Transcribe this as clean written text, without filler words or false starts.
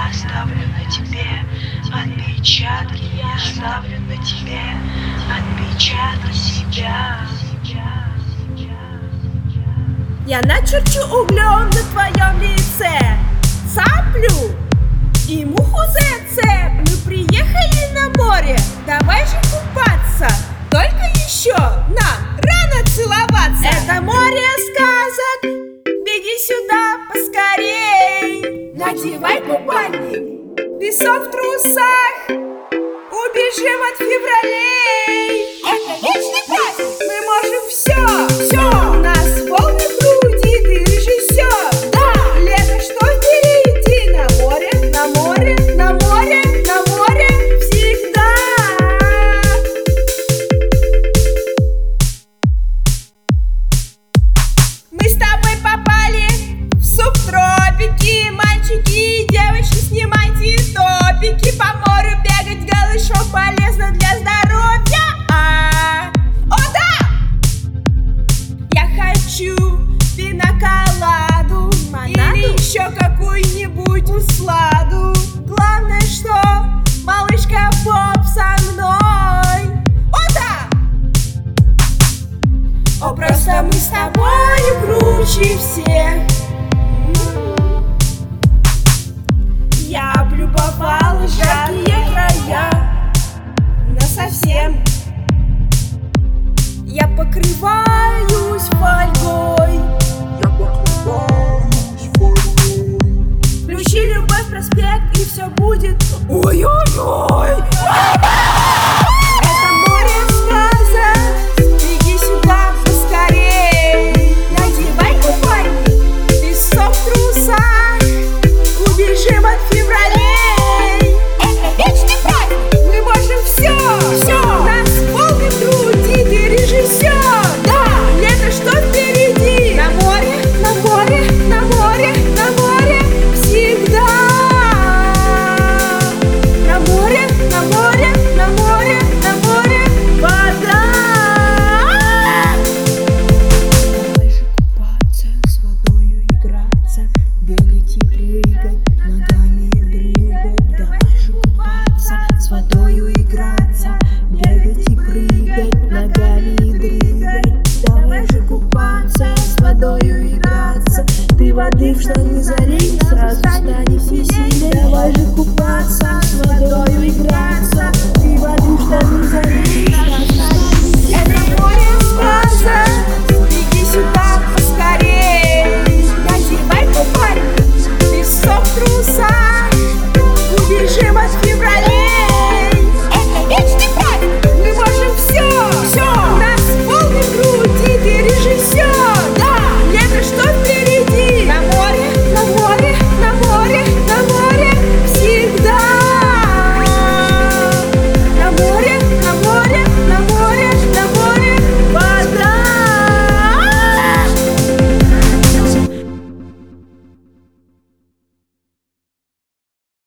я оставлю на тебе отпечатки, я оставлю на тебе отпечатки себя. Я начерчу углем на твоем лице цаплю и муху зацеп. Мы приехали на море, давай же купаться. Только еще нам рано целоваться. Это море сказок, беги сюда поскорей. Надевай купальник, песок в трусах, убежим от февралей. Это вечный праздник, мы можем все, все. У нас волны груди, ты режиссер. Да, лето что впереди, на море, на море, на море, на море всегда. Мы с тобой попали в субтропики. Мальчики и девочки, снимайте топики. По морю бегать голышом полезно для здоровья. О да! Я хочу пиноколаду или еще какую-нибудь усладу. Главное, что малышка Поп со мной. О да! О, просто мы с тобою круче всех. Я облюбовала жаркие края насовсем. Я покрываюсь фольгой. Включи Любовь проспект, и все будет ой-ой-ой.